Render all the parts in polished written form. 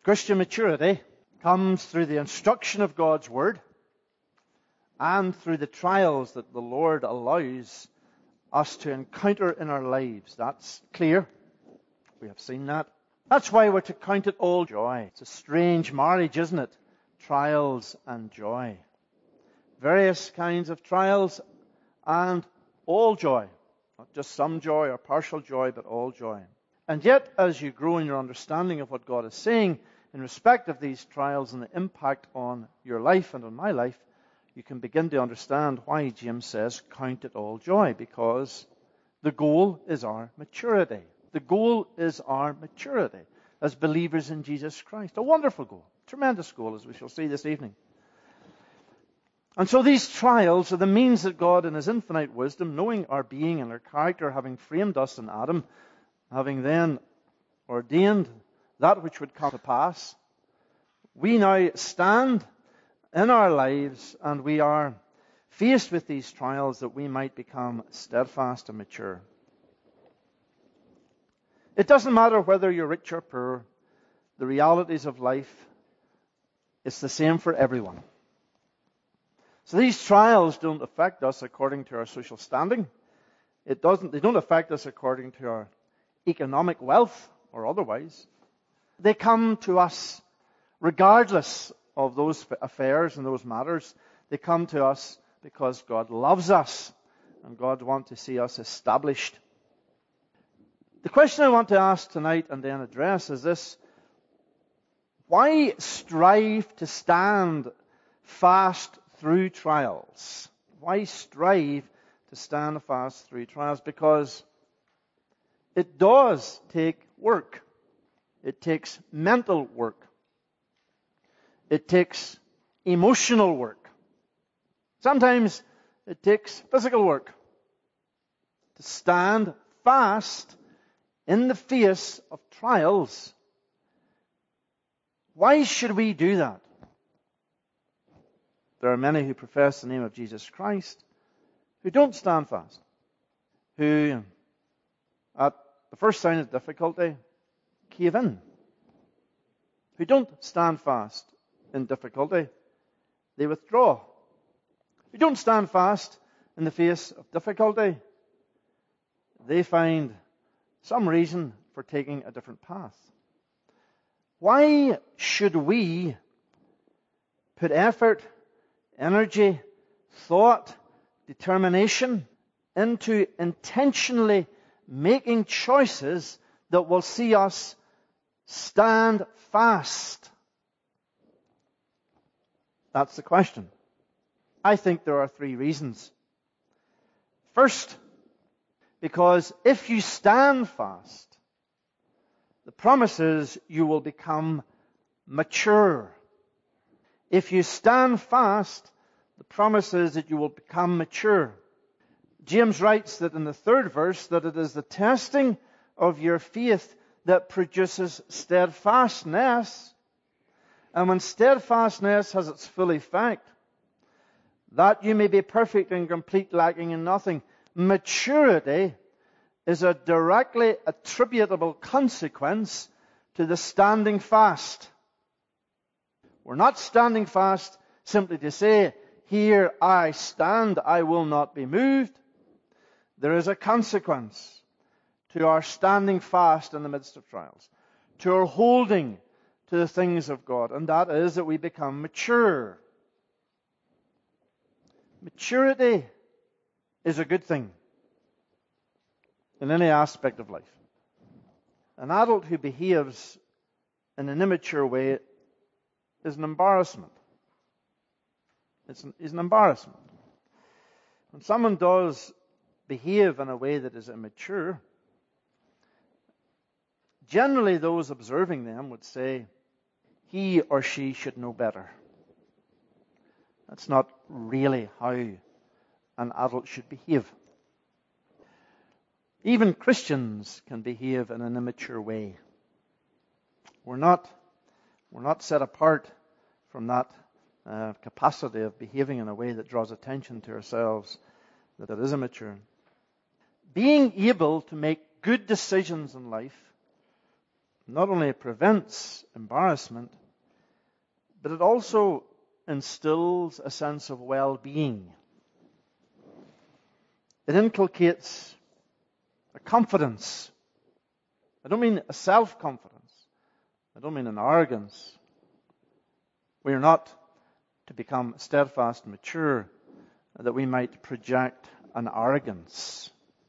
Christian maturity comes through the instruction of God's Word and through the trials that the Lord allows us to encounter in our lives. That's clear. We have seen that. That's why we're to count it all joy. It's a strange marriage, isn't it? Trials and joy. Various kinds of trials and all joy. Not just some joy or partial joy, but all joy. And yet, as you grow in your understanding of what God is saying in respect of these trials and the impact on your life and on my life, you can begin to understand why James says, count it all joy, because the goal is our maturity. The goal is our maturity as believers in Jesus Christ. A wonderful goal, tremendous goal, as we shall see this evening. And so these trials are the means that God in His infinite wisdom, knowing our being and our character, having framed us in Adam, having then ordained that which would come to pass, we now stand in our lives and we are faced with these trials that we might become steadfast and mature. It doesn't matter whether you're rich or poor, the realities of life, it's the same for everyone. So these trials don't affect us according to our social standing. They don't affect us according to our economic wealth or otherwise. They come to us regardless of those affairs and those matters. They come to us because God loves us and God wants to see us established. The question I want to ask tonight and then address is this: why strive to stand fast through trials? Why strive to stand fast through trials? Because it does take work. It takes mental work. It takes emotional work. Sometimes it takes physical work to stand fast in the face of trials. Why should we do that? There are many who profess the name of Jesus Christ who don't stand fast, who at the first sign of difficulty cave in, who don't stand fast in difficulty, they withdraw, who don't stand fast in the face of difficulty, they find some reason for taking a different path. Why should we put effort, energy, thought, determination into intentionally making choices that will see us stand fast? That's the question. I think there are 3 reasons. First, because if you stand fast, the promise is you will become mature. If you stand fast, the promise is that you will become mature. James writes that in the 3rd verse that it is the testing of your faith that produces steadfastness. And when steadfastness has its full effect, that you may be perfect and complete, lacking in nothing. Maturity is a directly attributable consequence to the standing fast. We're not standing fast simply to say, here I stand, I will not be moved. There is a consequence to our standing fast in the midst of trials, to our holding to the things of God, and that is that we become mature. Maturity is a good thing in any aspect of life. An adult who behaves in an immature way is an embarrassment. It's an embarrassment. When someone does behave in a way that is immature, generally those observing them would say, he or she should know better. That's not really how an adult should behave. Even Christians can behave in an immature way. We're not set apart from that capacity of behaving in a way that draws attention to ourselves, that it is immature. Being able to make good decisions in life not only prevents embarrassment, but it also instills a sense of well-being. It inculcates a confidence. I don't mean a self-confidence. I don't mean an arrogance. We are not to become steadfast and mature that we might project an arrogance.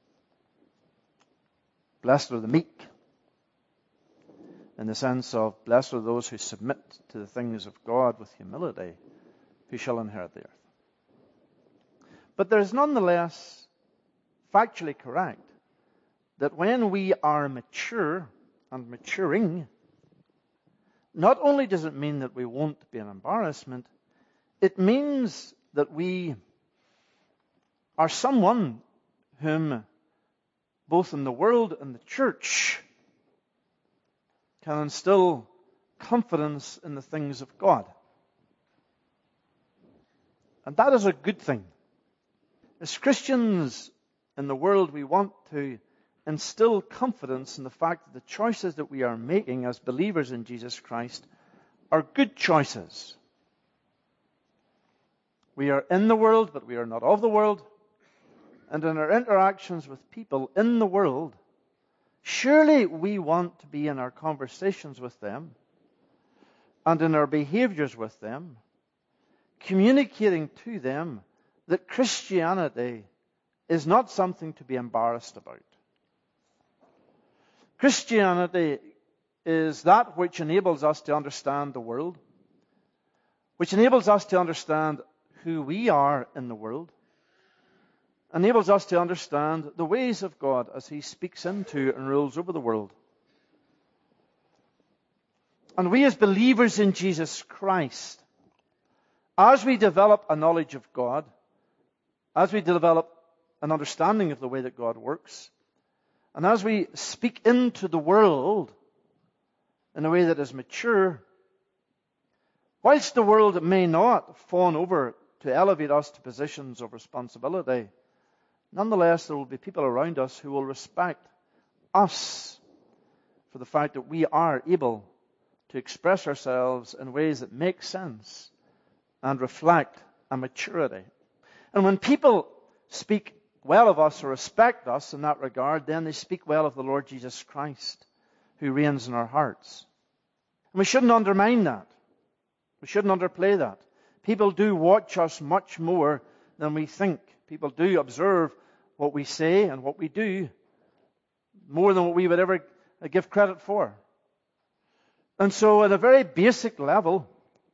Blessed are the meek, in the sense of blessed are those who submit to the things of God with humility, who shall inherit the earth. But there is nonetheless factually correct that when we are mature and maturing, not only does it mean that we won't be an embarrassment, it means that we are someone whom, both in the world and the church, can instill confidence in the things of God. And that is a good thing. As Christians in the world, we want to instill confidence in the fact that the choices that we are making as believers in Jesus Christ are good choices. We are in the world, but we are not of the world. And in our interactions with people in the world, surely we want to be in our conversations with them and in our behaviors with them, communicating to them that Christianity is not something to be embarrassed about. Christianity is that which enables us to understand the world, which enables us to understand who we are in the world, enables us to understand the ways of God as He speaks into and rules over the world. And we as believers in Jesus Christ, as we develop a knowledge of God, as we develop an understanding of the way that God works, and as we speak into the world in a way that is mature, whilst the world may not fawn over to elevate us to positions of responsibility, nonetheless there will be people around us who will respect us for the fact that we are able to express ourselves in ways that make sense and reflect a maturity. And when people speak well of us or respect us in that regard, then they speak well of the Lord Jesus Christ, who reigns in our hearts. And we shouldn't undermine that. We shouldn't underplay that. People do watch us much more than we think. People do observe what we say and what we do more than what we would ever give credit for. And so at a very basic level,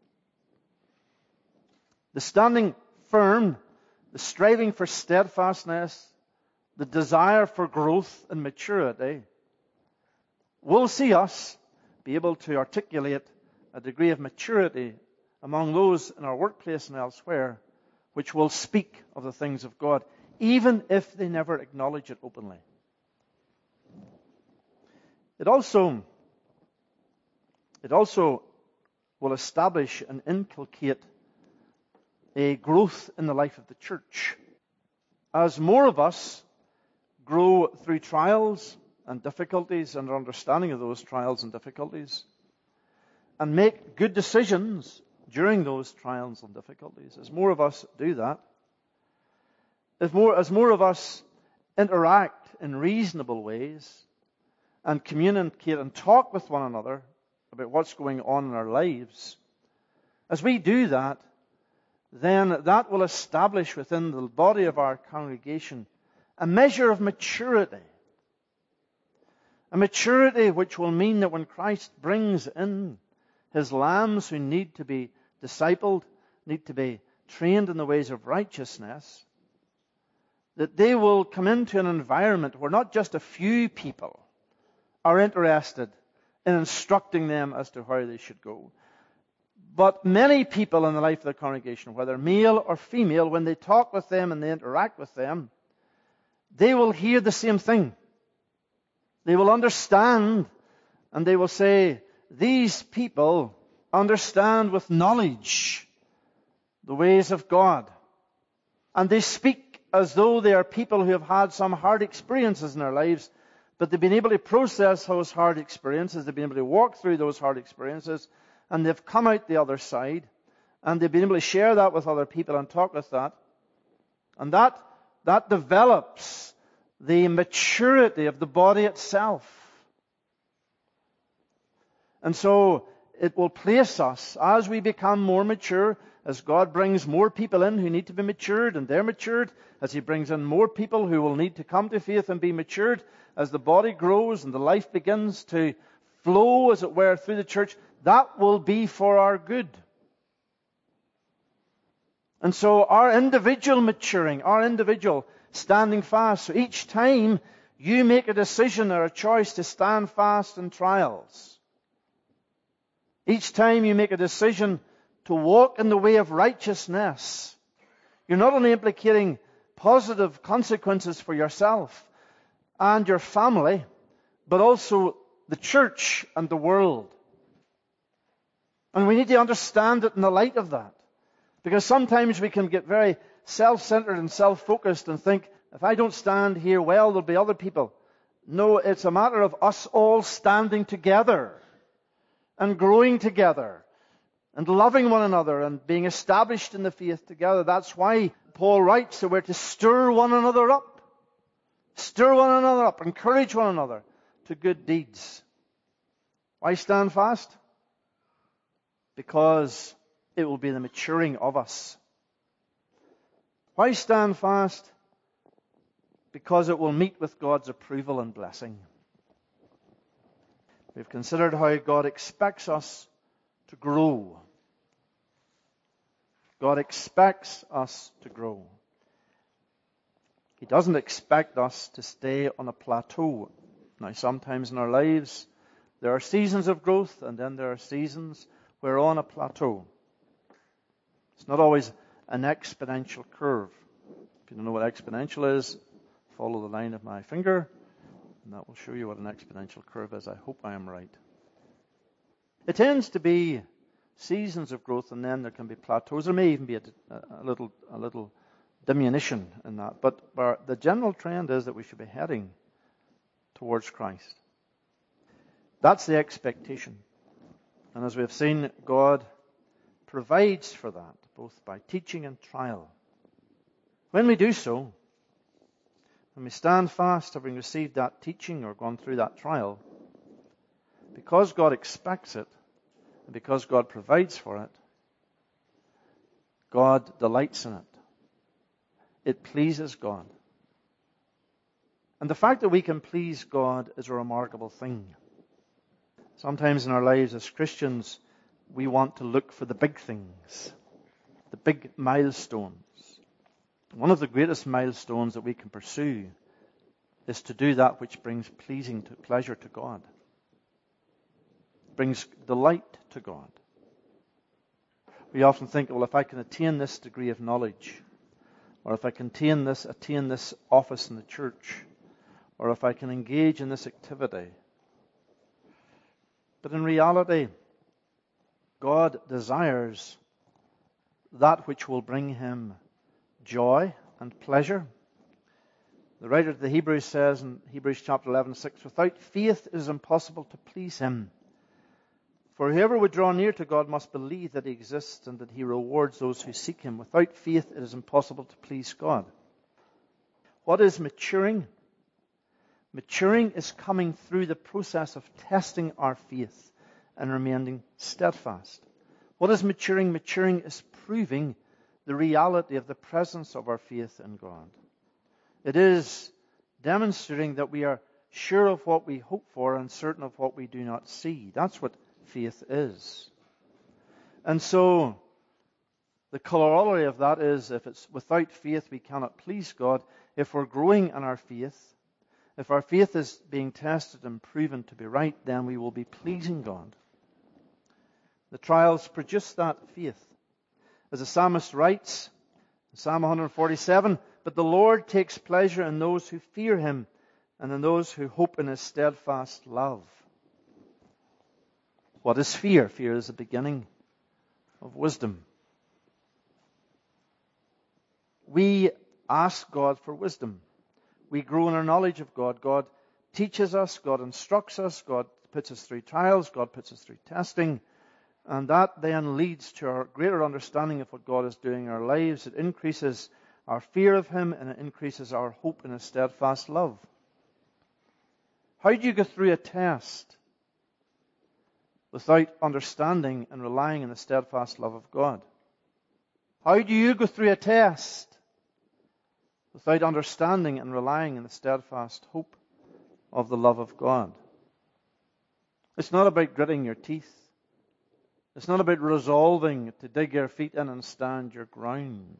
the standing firm, the striving for steadfastness, the desire for growth and maturity will see us be able to articulate a degree of maturity among those in our workplace and elsewhere which will speak of the things of God, even if they never acknowledge it openly. It also will establish and inculcate a growth in the life of the church. As more of us grow through trials and difficulties and our understanding of those trials and difficulties, and make good decisions during those trials and difficulties, as more of us do that, as more of us interact in reasonable ways and communicate and talk with one another about what's going on in our lives, as we do that, then that will establish within the body of our congregation a measure of maturity. A maturity which will mean that when Christ brings in His lambs who need to be discipled, need to be trained in the ways of righteousness, that they will come into an environment where not just a few people are interested in instructing them as to how they should go, but many people in the life of the congregation, whether male or female, when they talk with them and they interact with them, they will hear the same thing. They will understand, and they will say, these people understand with knowledge the ways of God. And they speak as though they are people who have had some hard experiences in their lives, But they've been able to process those hard experiences. They've been able to walk through those hard experiences. And they've come out the other side. And they've been able to share that with other people and talk with that. And that develops the maturity of the body itself. And so it will place us, as we become more mature, as God brings more people in who need to be matured, and they're matured, as He brings in more people who will need to come to faith and be matured, as the body grows and the life begins to flow, as it were, through the church, that will be for our good. And so our individual maturing, our individual standing fast, so each time you make a decision or a choice to stand fast in trials, each time you make a decision to walk in the way of righteousness, you're not only implicating positive consequences for yourself and your family, but also the church and the world. And we need to understand it in the light of that. Because sometimes we can get very self-centered and self-focused and think, if I don't stand here well, there'll be other people. No, it's a matter of us all standing together and growing together and loving one another and being established in the faith together. That's why Paul writes that we're to stir one another up. Stir one another up. Encourage one another to good deeds. Why stand fast? Because it will be the maturing of us. Why stand fast? Because it will meet with God's approval and blessing. We've considered how God expects us to grow. God expects us to grow. He doesn't expect us to stay on a plateau. Now, sometimes in our lives, there are seasons of growth, and then there are seasons where we're on a plateau. It's not always an exponential curve. If you don't know what exponential is, follow the line of my finger, and that will show you what an exponential curve is. I hope I am right. It tends to be seasons of growth, and then there can be plateaus. There may even be a little diminution in that. But the general trend is that we should be heading towards Christ. That's the expectation. And as we have seen, God provides for that, both by teaching and trial. When we do so, when we stand fast having received that teaching or gone through that trial, because God expects it, and because God provides for it, God delights in it. It pleases God. And the fact that we can please God is a remarkable thing. Sometimes in our lives as Christians, we want to look for the big things, the big milestones. One of the greatest milestones that we can pursue is to do that which brings pleasure to God, brings delight to God. We often think, well, if I can attain this degree of knowledge, or if I can attain this office in the church, or if I can engage in this activity. But in reality, God desires that which will bring Him joy and pleasure. The writer to the Hebrews says in Hebrews chapter 11:6, without faith it is impossible to please Him. For whoever would draw near to God must believe that He exists and that He rewards those who seek Him. Without faith it is impossible to please God. What is maturing? Maturing is coming through the process of testing our faith and remaining steadfast. What is maturing? Maturing is proving the reality of the presence of our faith in God. It is demonstrating that we are sure of what we hope for and certain of what we do not see. That's what faith is. And so, the corollary of that is, if it's without faith we cannot please God. If we're growing in our faith, if our faith is being tested and proven to be right, then we will be pleasing God. The trials produce that faith. As the psalmist writes, in Psalm 147, but the Lord takes pleasure in those who fear Him and in those who hope in His steadfast love. What is fear? Fear is the beginning of wisdom. We ask God for wisdom. We grow in our knowledge of God. God teaches us, God instructs us, God puts us through trials, God puts us through testing, and that then leads to our greater understanding of what God is doing in our lives. It increases our fear of Him, and it increases our hope in His steadfast love. How do you go through a test without understanding and relying on the steadfast love of God? How do you go through a test without understanding and relying on the steadfast hope of the love of God? It's not about gritting your teeth. It's not about resolving to dig your feet in and stand your ground.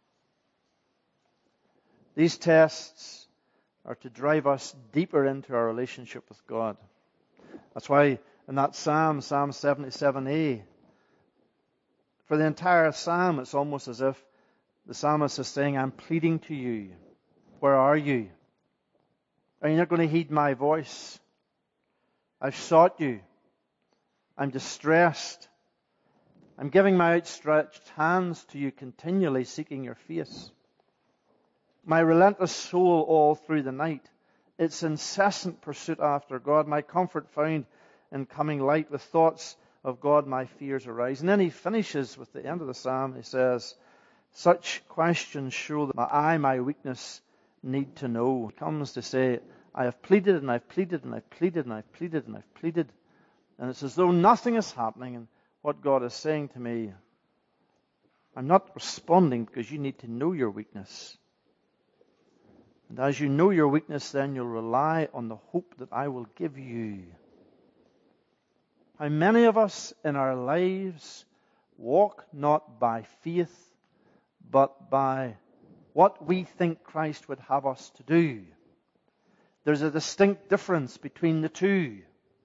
These tests are to drive us deeper into our relationship with God. That's why in that Psalm 77a, for the entire Psalm, it's almost as if the psalmist is saying, I'm pleading to you. Where are you? Are you not going to heed my voice? I've sought you. I'm distressed. I'm giving my outstretched hands to you continually, seeking your face. My relentless soul all through the night, its incessant pursuit after God, my comfort found in coming light. With thoughts of God, my fears arise. And then he finishes with the end of the psalm. He says, such questions show that my weakness, need to know. He comes to say, I have pleaded and I've pleaded and I've pleaded and I've pleaded and I've pleaded. And it's as though nothing is happening. And what God is saying to me, I'm not responding because you need to know your weakness. And as you know your weakness, then you'll rely on the hope that I will give you. How many of us in our lives walk not by faith, but by what we think Christ would have us to do? There's a distinct difference between the two.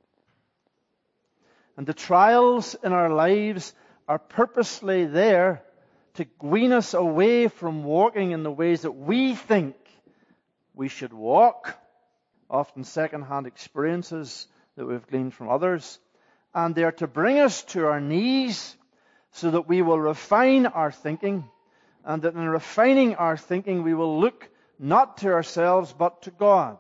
And the trials in our lives are purposely there to wean us away from walking in the ways that we think we should walk, often second-hand experiences that we've gleaned from others. And they're to bring us to our knees so that we will refine our thinking, and that in refining our thinking we will look not to ourselves but to God.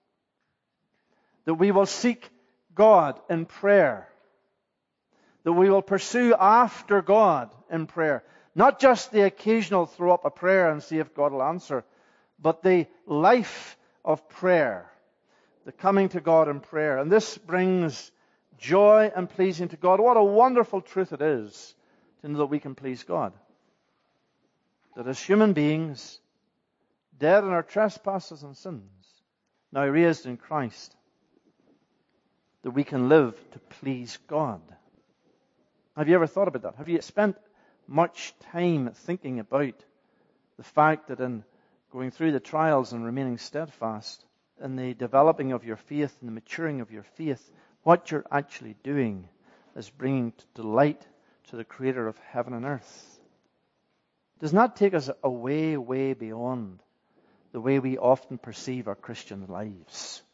That we will seek God in prayer. That we will pursue after God in prayer. Not just the occasional throw up a prayer and see if God will answer, but the life of prayer. The coming to God in prayer. And this brings joy and pleasing to God. What a wonderful truth it is to know that we can please God. That as human beings, dead in our trespasses and sins, now raised in Christ, that we can live to please God. Have you ever thought about that? Have you spent much time thinking about the fact that in going through the trials and remaining steadfast, in the developing of your faith and the maturing of your faith, what you're actually doing is bringing delight to the Creator of heaven and earth? Does not take us away, way beyond the way we often perceive our Christian lives.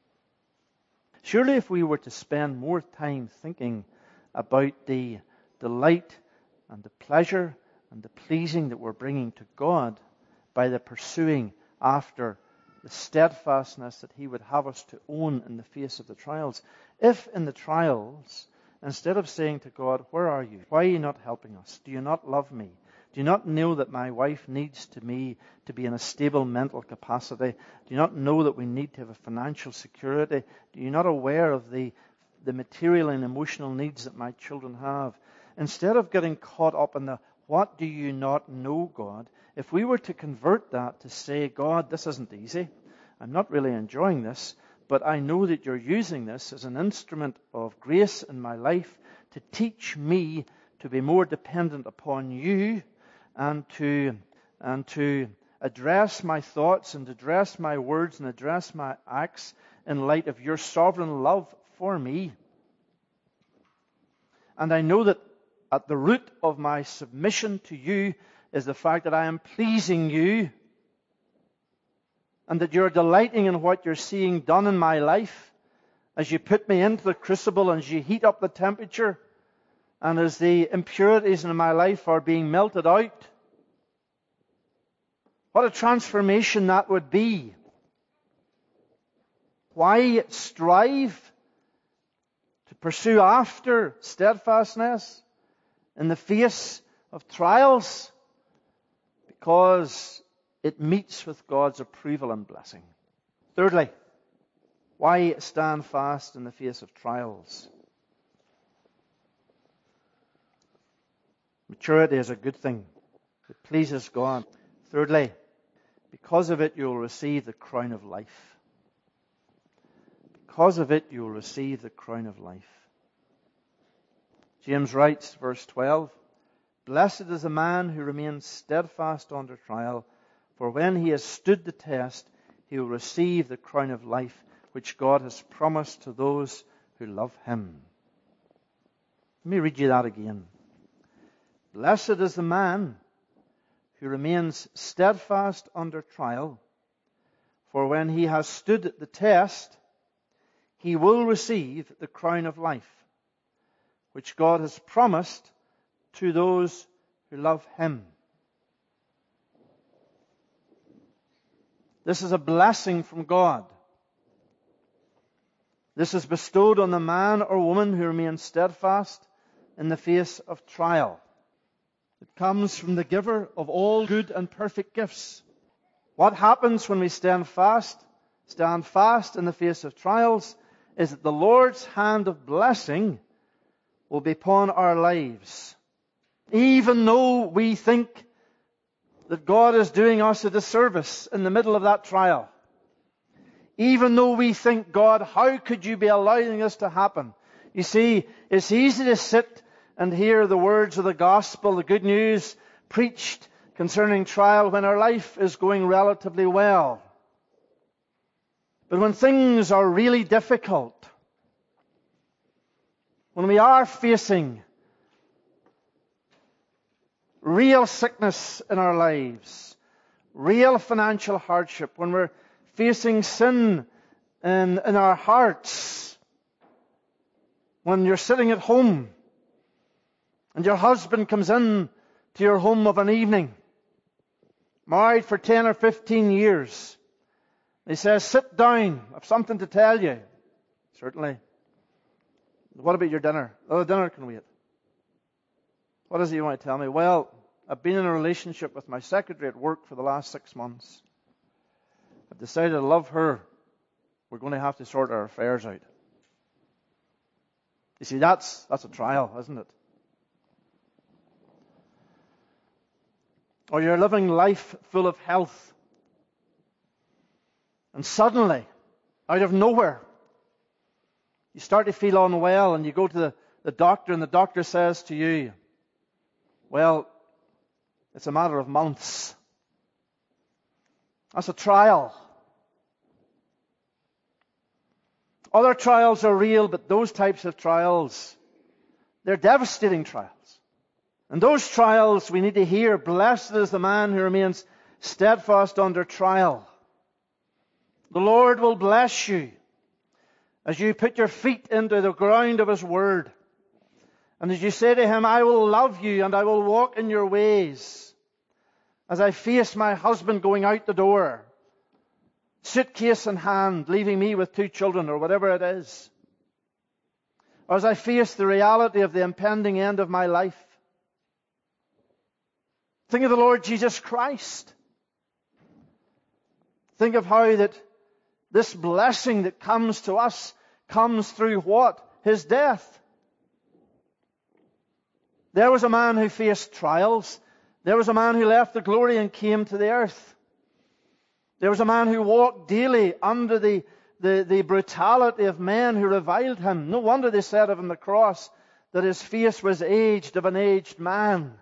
Surely if we were to spend more time thinking about the delight and the pleasure and the pleasing that we're bringing to God by the pursuing after the steadfastness that He would have us to own in the face of the trials. If in the trials, instead of saying to God, where are you? Why are you not helping us? Do you not love me? Do you not know that my wife needs me to be in a stable mental capacity? Do you not know that we need to have a financial security? Are you not aware of the material and emotional needs that my children have? Instead of getting caught up in the what do you not know, God, if we were to convert that to say, God, this isn't easy. I'm not really enjoying this, but I know that you're using this as an instrument of grace in my life to teach me to be more dependent upon you and to address my thoughts and address my words and address my acts in light of your sovereign love for me. And I know that at the root of my submission to you is the fact that I am pleasing you and that you're delighting in what you're seeing done in my life as you put me into the crucible and as you heat up the temperature and as the impurities in my life are being melted out. What a transformation that would be. Why strive to pursue after steadfastness in the face of trials? Because it meets with God's approval and blessing. Thirdly, why stand fast in the face of trials? Maturity is a good thing. It pleases God. Thirdly, because of it you'll receive the crown of life. Because of it you'll receive the crown of life. James writes, verse 12, "Blessed is the man who remains steadfast under trial, for when he has stood the test, he will receive the crown of life which God has promised to those who love him." Let me read you that again. Blessed is the man who remains steadfast under trial, for when he has stood the test, he will receive the crown of life, which God has promised to those who love him. This is a blessing from God. This is bestowed on the man or woman who remains steadfast in the face of trial. It comes from the giver of all good and perfect gifts. What happens when we stand fast in the face of trials, is that the Lord's hand of blessing will be upon our lives. Even though we think that God is doing us a disservice in the middle of that trial. Even though we think, God, how could you be allowing this to happen? You see, it's easy to sit and hear the words of the gospel, the good news preached concerning trial when our life is going relatively well. But when things are really difficult, when we are facing real sickness in our lives, real financial hardship, when we're facing sin in our hearts, when you're sitting at home and your husband comes in to your home of an evening, married for 10 or 15 years, he says, "Sit down, I have something to tell you." Certainly. "What about your dinner?" "Oh, the dinner can wait." "What is it you want to tell me?" "Well, I've been in a relationship with my secretary at work for the last 6 months. I've decided I love her. We're going to have to sort our affairs out." You see, that's a trial, isn't it? Or you're living life full of health, and suddenly, out of nowhere, you start to feel unwell, and you go to the doctor, and the doctor says to you, "Well, it's a matter of months." That's a trial. Other trials are real, but those types of trials, they're devastating trials. And those trials, we need to hear, "Blessed is the man who remains steadfast under trial." The Lord will bless you as you put your feet into the ground of His Word. And as you say to Him, "I will love you and I will walk in your ways." As I face my husband going out the door, suitcase in hand, leaving me with 2 children or whatever it is. Or as I face the reality of the impending end of my life. Think of the Lord Jesus Christ. Think of how that this blessing that comes to us comes through what? His death. There was a man who faced trials. There was a man who left the glory and came to the earth. There was a man who walked daily under the brutality of men who reviled him. No wonder they said of him on the cross that his face was aged of an aged man.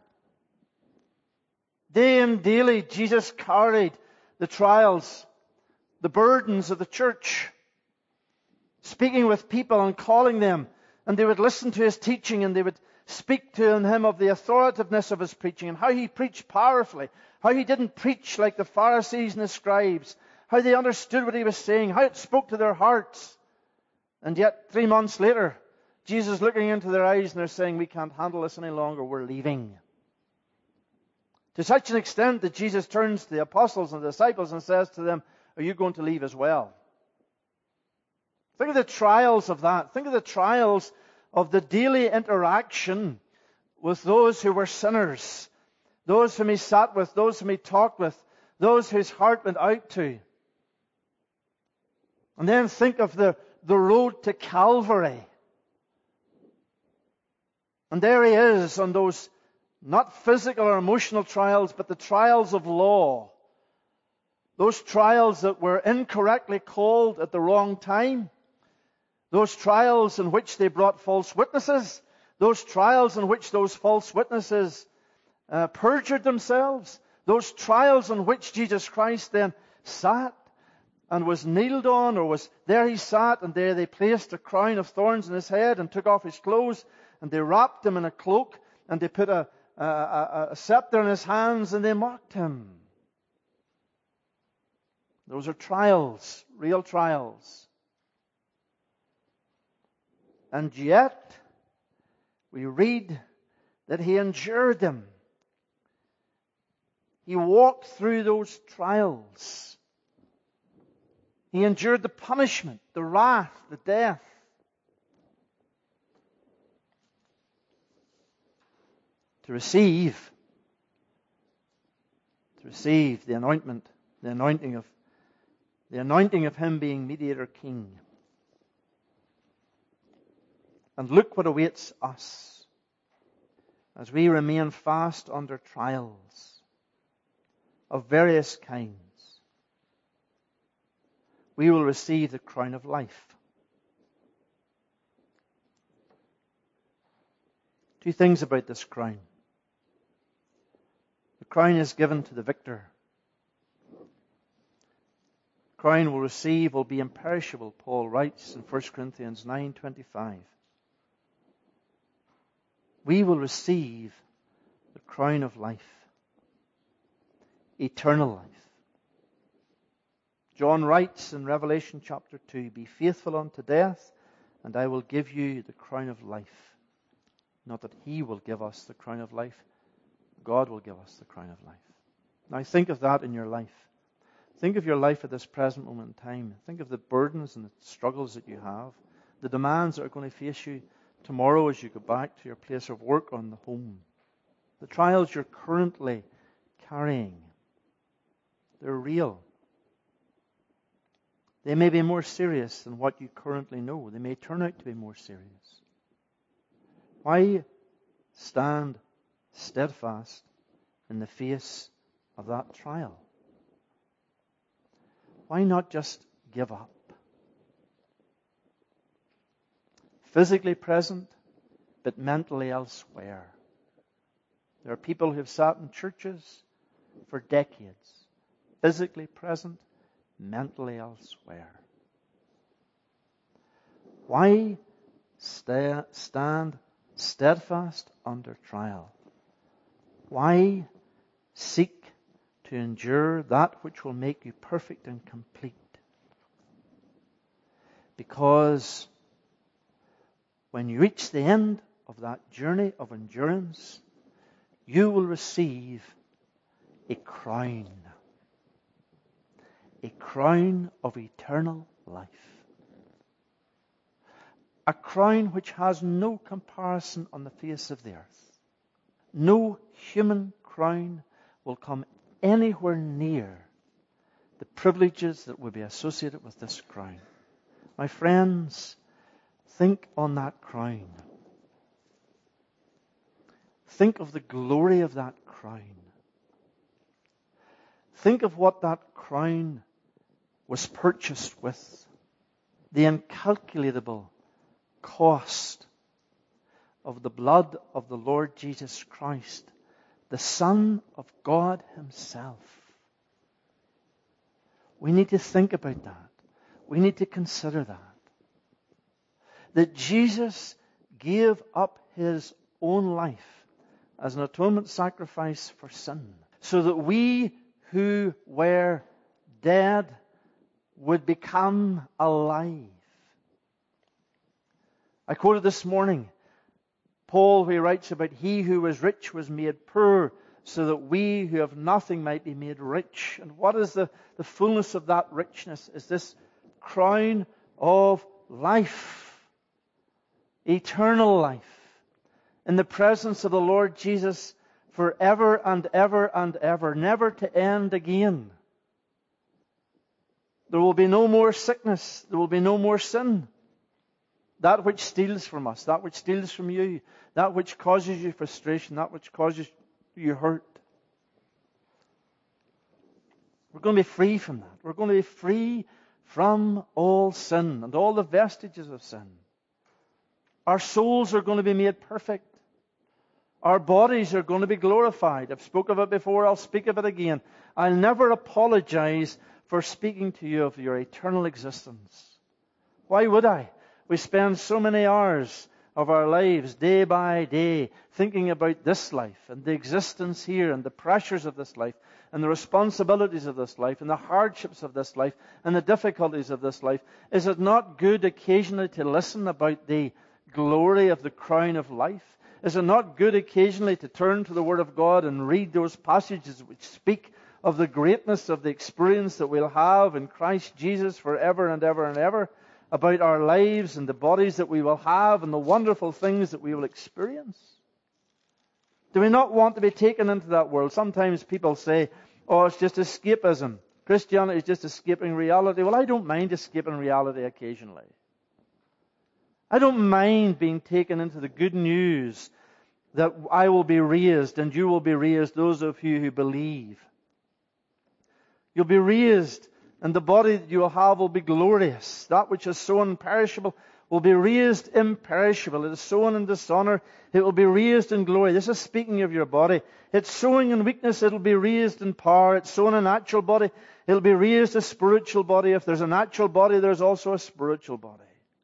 Day and daily, Jesus carried the trials, the burdens of the church, speaking with people and calling them, and they would listen to His teaching, and they would speak to Him of the authoritativeness of His preaching, and how He preached powerfully, how He didn't preach like the Pharisees and the scribes, how they understood what He was saying, how it spoke to their hearts. And yet, 3 months later, Jesus looking into their eyes, and they're saying, "We can't handle this any longer, we're leaving." To such an extent that Jesus turns to the apostles and the disciples and says to them, "Are you going to leave as well?" Think of the trials of that. Think of the trials of the daily interaction with those who were sinners, those whom he sat with, those whom he talked with, those whose heart went out to. And then think of the road to Calvary. And there he is on those not physical or emotional trials, but the trials of law. Those trials that were incorrectly called at the wrong time. Those trials in which they brought false witnesses. Those trials in which those false witnesses perjured themselves. Those trials in which Jesus Christ then sat and was kneeled on, or was there he sat, and there they placed a crown of thorns on his head and took off his clothes, and they wrapped him in a cloak, and they put a scepter in his hands, and they mocked him. Those are trials, real trials. And yet, we read that he endured them. He walked through those trials. He endured the punishment, the wrath, the death. To receive the anointing of him being mediator king. And look what awaits us as we remain fast under trials of various kinds. We will receive the crown of life. Two things about this crown. The crown is given to the victor. The crown we'll receive will be imperishable, Paul writes in 1 Corinthians 9:25. We will receive the crown of life, eternal life. John writes in Revelation chapter 2, be faithful unto death, and I will give you the crown of life. Not that he will give us the crown of life, God will give us the crown of life. Now think of that in your life. Think of your life at this present moment in time. Think of the burdens and the struggles that you have, the demands that are going to face you tomorrow as you go back to your place of work or in the home. The trials you're currently carrying. They're real. They may be more serious than what you currently know. They may turn out to be more serious. Why stand steadfast in the face of that trial? Why not just give up? Physically present, but mentally elsewhere. There are people who have sat in churches for decades, physically present, mentally elsewhere. Why stand steadfast under trial? Why seek to endure that which will make you perfect and complete? Because when you reach the end of that journey of endurance, you will receive a crown. A crown of eternal life. A crown which has no comparison on the face of the earth. No human crown will come anywhere near the privileges that will be associated with this crown. My friends, think on that crown. Think of the glory of that crown. Think of what that crown was purchased with. The incalculable cost of the blood of the Lord Jesus Christ, the Son of God Himself. We need to think about that. We need to consider that. That Jesus gave up His own life as an atonement sacrifice for sin, so that we who were dead would become alive. I quoted this morning Paul, who writes about he who was rich was made poor, so that we who have nothing might be made rich. And what is the fullness of that richness? Is this crown of life, eternal life, in the presence of the Lord Jesus forever and ever and ever, never to end again. There will be no more sickness. There will be no more sin. That which steals from us, that which steals from you, that which causes you frustration, that which causes you hurt. We're going to be free from that. We're going to be free from all sin and all the vestiges of sin. Our souls are going to be made perfect. Our bodies are going to be glorified. I've spoken of it before. I'll speak of it again. I'll never apologize for speaking to you of your eternal existence. Why would I? We spend so many hours of our lives, day by day, thinking about this life and the existence here and the pressures of this life and the responsibilities of this life and the hardships of this life and the difficulties of this life. Is it not good occasionally to listen about the glory of the crown of life? Is it not good occasionally to turn to the Word of God and read those passages which speak of the greatness of the experience that we'll have in Christ Jesus forever and ever and ever, about our lives and the bodies that we will have and the wonderful things that we will experience? Do we not want to be taken into that world? Sometimes people say, oh, it's just escapism. Christianity is just escaping reality. Well, I don't mind escaping reality occasionally. I don't mind being taken into the good news that I will be raised and you will be raised, those of you who believe. You'll be raised and the body that you will have will be glorious. That which is sown perishable will be raised imperishable. It is sown in dishonor, it will be raised in glory. This is speaking of your body. It's sowing in weakness, it will be raised in power. It's sown a natural body, it will be raised a spiritual body. If there's a natural body, there's also a spiritual body.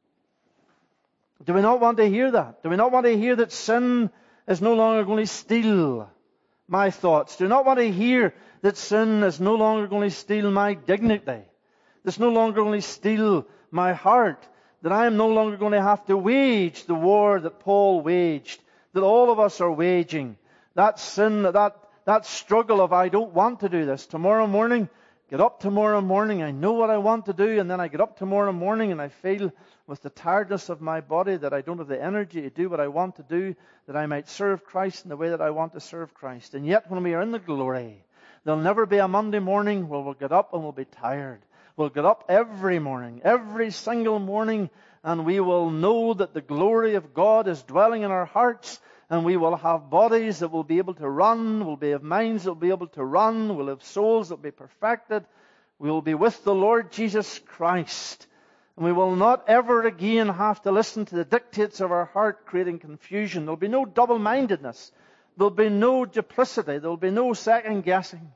Do we not want to hear that? Do we not want to hear that sin is no longer going to steal my thoughts? Do we not want to hear that sin is no longer going to steal my dignity? It's no longer going to steal my heart? That I am no longer going to have to wage the war that Paul waged, that all of us are waging. That sin, that struggle of I don't want to do this. Tomorrow morning, get up tomorrow morning, I know what I want to do, and then I get up tomorrow morning and I feel with the tiredness of my body that I don't have the energy to do what I want to do, that I might serve Christ in the way that I want to serve Christ. And yet when we are in the glory, there'll never be a Monday morning where we'll get up and we'll be tired. We'll get up every morning, every single morning, and we will know that the glory of God is dwelling in our hearts, and we will have bodies that will be able to run, we'll have minds that will be able to run, we'll have souls that will be perfected. We will be with the Lord Jesus Christ. And we will not ever again have to listen to the dictates of our heart creating confusion. There will be no double-mindedness. There will be no duplicity. There will be no second-guessing.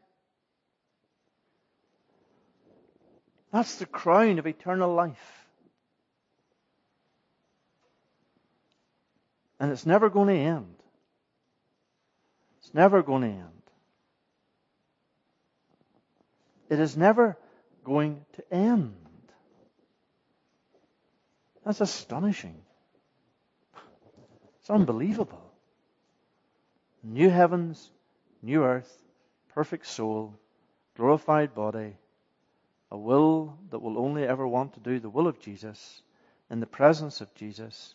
That's the crown of eternal life. And it's never going to end. It's never going to end. It is never going to end. That's astonishing. It's unbelievable. New heavens, new earth, perfect soul, glorified body, a will that will only ever want to do the will of Jesus, in the presence of Jesus.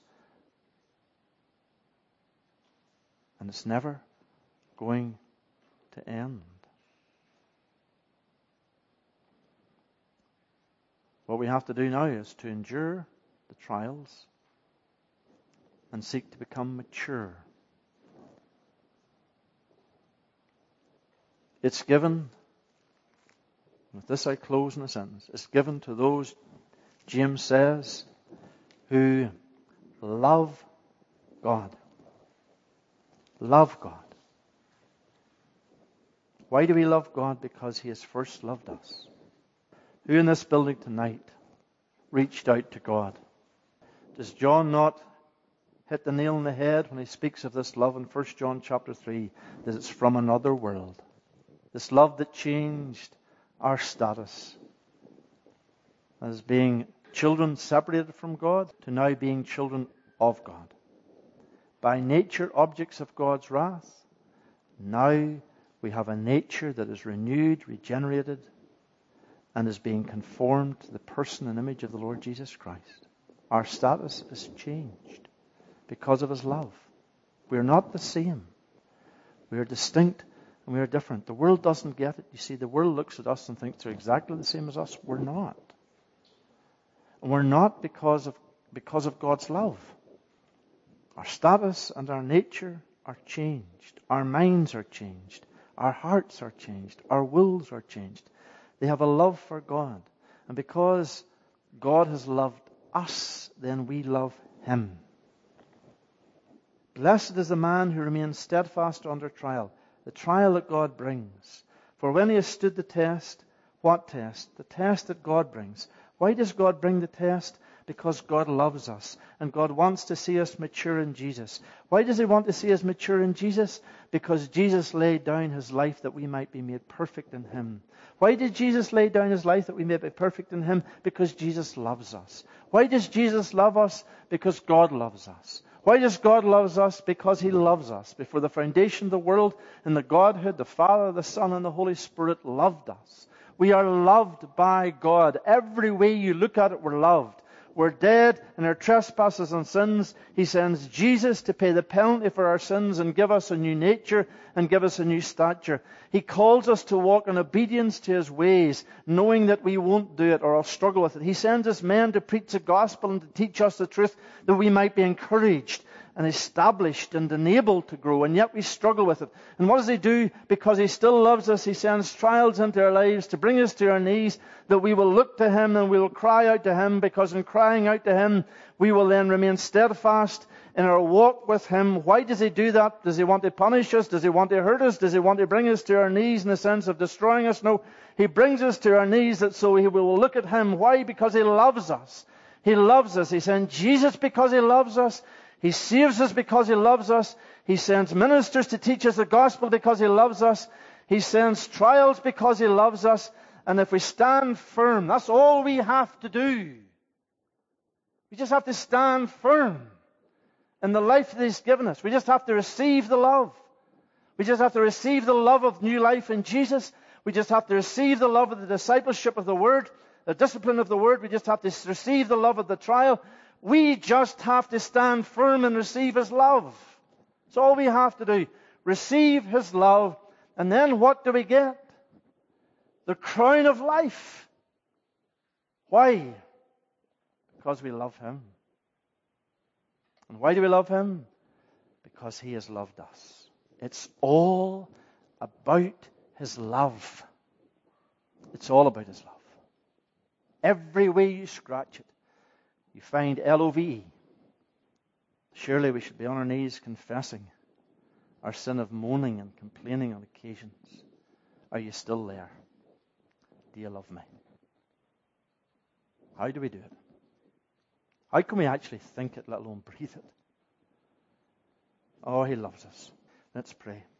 And it's never going to end. What we have to do now is to endure the trials and seek to become mature. It's given, with this I close in a sentence, it's given to those, James says, who love God. Love God. Why do we love God? Because He has first loved us. Who in this building tonight reached out to God? Does John not hit the nail on the head when he speaks of this love in 1 John chapter 3, that it's from another world? This love that changed our status as being children separated from God to now being children of God. By nature, objects of God's wrath. Now we have a nature that is renewed, regenerated, and is being conformed to the person and image of the Lord Jesus Christ. Our status is changed because of his love. We are not the same. We are distinct and we are different. The world doesn't get it. You see, the world looks at us and thinks they're exactly the same as us. We're not. And we're not because of God's love. Our status and our nature are changed. Our minds are changed. Our hearts are changed. Our wills are changed. They have a love for God. And because God has loved us, then we love him. Blessed is the man who remains steadfast under trial, the trial that God brings. For when he has stood the test, what test? The test that God brings. Why does God bring the test? Because God loves us and God wants to see us mature in Jesus. Why does he want to see us mature in Jesus? Because Jesus laid down his life that we might be made perfect in him. Why did Jesus lay down his life that we may be perfect in him? Because Jesus loves us. Why does Jesus love us? Because God loves us. Why does God love us? Because he loves us. Before the foundation of the world, in the Godhood, the Father, the Son, and the Holy Spirit loved us. We are loved by God. Every way you look at it, we're loved. We're dead in our trespasses and sins. He sends Jesus to pay the penalty for our sins and give us a new nature and give us a new stature. He calls us to walk in obedience to his ways, knowing that we won't do it or will struggle with it. He sends us men to preach the gospel and to teach us the truth that we might be encouraged and established and enabled to grow, and yet we struggle with it. And what does he do? Because he still loves us, he sends trials into our lives to bring us to our knees, that we will look to him and we will cry out to him, because in crying out to him, we will then remain steadfast in our walk with him. Why does he do that? Does he want to punish us? Does he want to hurt us? Does he want to bring us to our knees in the sense of destroying us? No, he brings us to our knees that so we will look at him. Why? Because he loves us. He loves us. He sent Jesus because he loves us. He saves us because he loves us. He sends ministers to teach us the gospel because he loves us. He sends trials because he loves us. And if we stand firm, that's all we have to do. We just have to stand firm in the life that he's given us. We just have to receive the love. We just have to receive the love of new life in Jesus. We just have to receive the love of the discipleship of the Word, the discipline of the Word. We just have to receive the love of the trial. We just have to stand firm and receive his love. That's all we have to do. Receive his love. And then what do we get? The crown of life. Why? Because we love him. And why do we love him? Because he has loved us. It's all about his love. It's all about his love. Every way you scratch it, you find Love. Surely we should be on our knees confessing our sin of moaning and complaining on occasions. Are you still there? Do you love me? How do we do it? How can we actually think it, let alone breathe it? Oh, he loves us. Let's pray.